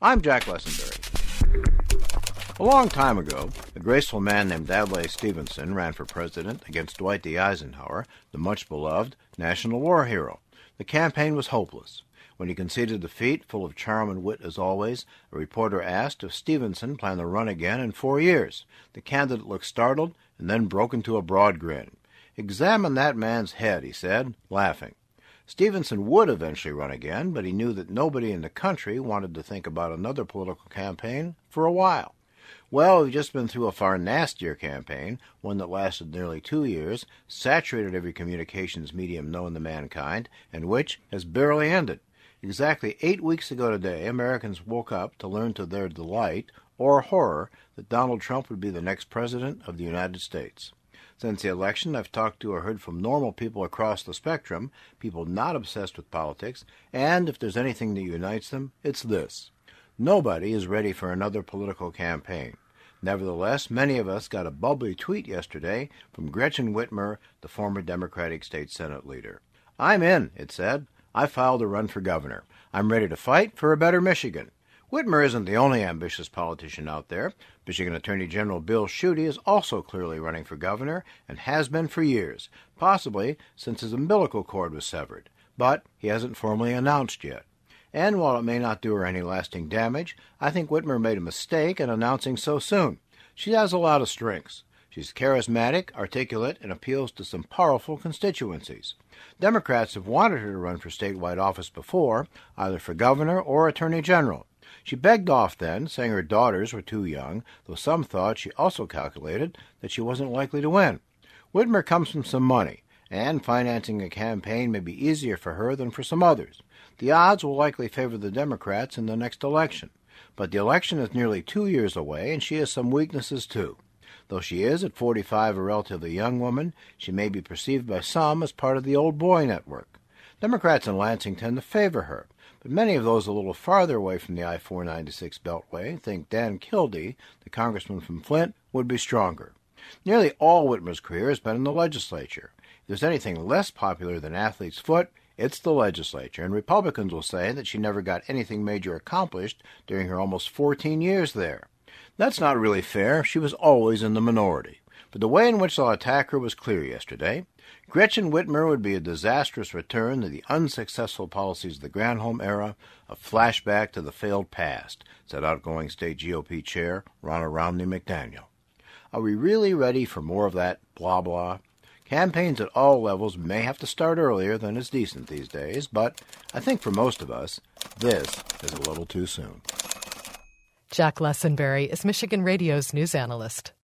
I'm Jack Lessenberry. A long time ago, a graceful man named Adlai Stevenson ran for president against Dwight D. Eisenhower, the much-beloved National War hero. The campaign was hopeless. When he conceded defeat, full of charm and wit as always, a reporter asked if Stevenson planned to run again in 4 years. The candidate looked startled and then broke into a broad grin. "Examine that man's head," he said, laughing. Stevenson would eventually run again, but he knew that nobody in the country wanted to think about another political campaign for a while. Well, we've just been through a far nastier campaign, one that lasted nearly 2 years, saturated every communications medium known to mankind, and which has barely ended. Exactly 8 weeks ago today, Americans woke up to learn to their delight, or horror, that Donald Trump would be the next president of the United States. Since the election, I've talked to or heard from normal people across the spectrum, people not obsessed with politics, and if there's anything that unites them, it's this. Nobody is ready for another political campaign. Nevertheless, many of us got a bubbly tweet yesterday from Gretchen Whitmer, the former Democratic State Senate leader. "I'm in," it said. "I filed to run for governor. I'm ready to fight for a better Michigan." Whitmer isn't the only ambitious politician out there. Michigan Attorney General Bill Schuette is also clearly running for governor and has been for years, possibly since his umbilical cord was severed. But he hasn't formally announced yet. And while it may not do her any lasting damage, I think Whitmer made a mistake in announcing so soon. She has a lot of strengths. She's charismatic, articulate, and appeals to some powerful constituencies. Democrats have wanted her to run for statewide office before, either for governor or attorney general. She begged off then, saying her daughters were too young, though some thought she also calculated that she wasn't likely to win. Whitmer comes from some money, and financing a campaign may be easier for her than for some others. The odds will likely favor the Democrats in the next election. But the election is nearly 2 years away, and she has some weaknesses too. Though she is, at 45, a relatively young woman, she may be perceived by some as part of the old boy network. Democrats in Lansing tend to favor her, but many of those a little farther away from the I-496 Beltway think Dan Kildee, the congressman from Flint, would be stronger. Nearly all Whitmer's career has been in the legislature. If there's anything less popular than athlete's foot, it's the legislature, and Republicans will say that she never got anything major accomplished during her almost 14 years there. That's not really fair. She was always in the minority. But the way in which they'll attack her was clear yesterday. Gretchen Whitmer would be a disastrous return to the unsuccessful policies of the Granholm era, a flashback to the failed past, said outgoing state GOP chair Ronna Romney McDaniel. Are we really ready for more of that blah blah? Campaigns at all levels may have to start earlier than is decent these days, but I think for most of us, this is a little too soon. Jack Lessenberry is Michigan Radio's news analyst.